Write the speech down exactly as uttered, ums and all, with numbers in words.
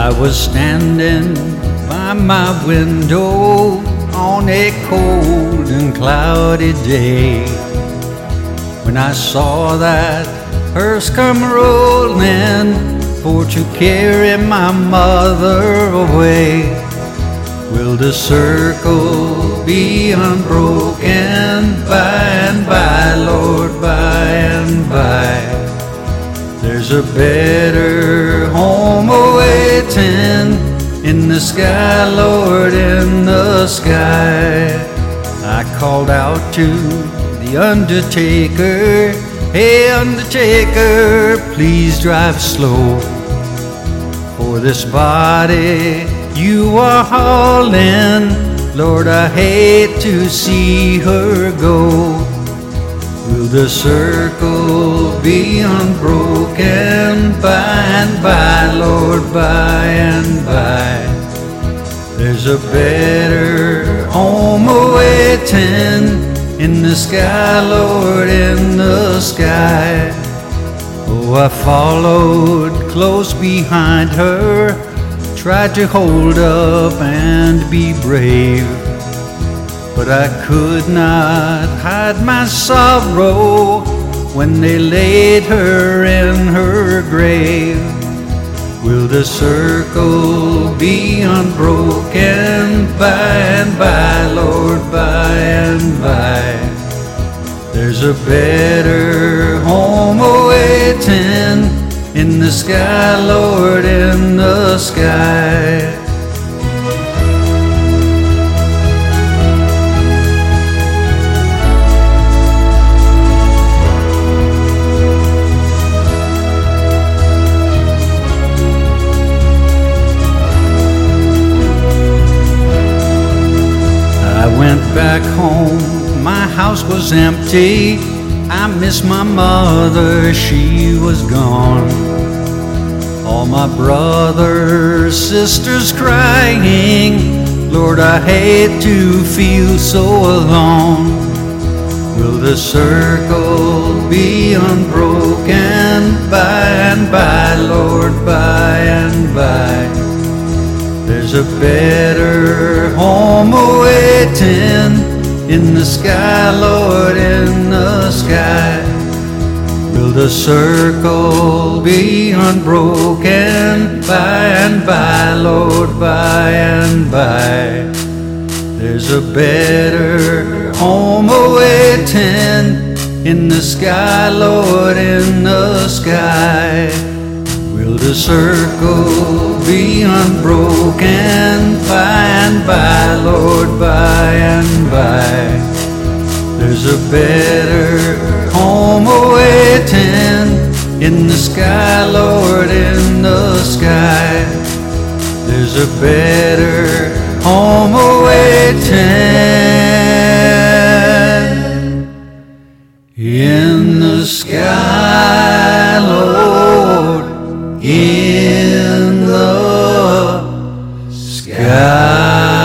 I was standing by my window on a cold and cloudy day when I saw that hearse come rolling for to carry my mother away. Will the circle be unbroken by and by, Lord, by and by? There's a better home awaiting in the sky, Lord, in the sky. I called out to the undertaker, hey, undertaker, please drive slow, for this body you are hauling, Lord, I hate to see her go. Will the circle be unbroken by and by, Lord, by and by? There's a better home awaiting in the sky, Lord, in the sky. Oh, I followed close behind her, tried to hold up and be brave, but I could not hide my sorrow when they laid her in her grave. Will the circle be unbroken by and by, Lord, by and by? There's a better home awaiting in the sky, Lord, in the sky. I went back home, my house was empty. I missed my mother, she was gone. All my brothers, sisters crying, Lord, I hate to feel so alone. Will the circle be unbroken by and by, Lord, by and by? There's a better home awaiting in the sky, Lord, in the sky. Will the circle be unbroken by and by, Lord, by and by? There's a better home awaiting in the sky, Lord, in the sky. Will the circle be unbroken by and by, Lord, by and by? There's a better home awaiting in the sky, Lord, in the sky. There's a better home awaiting in the sky, Lord, in the sky.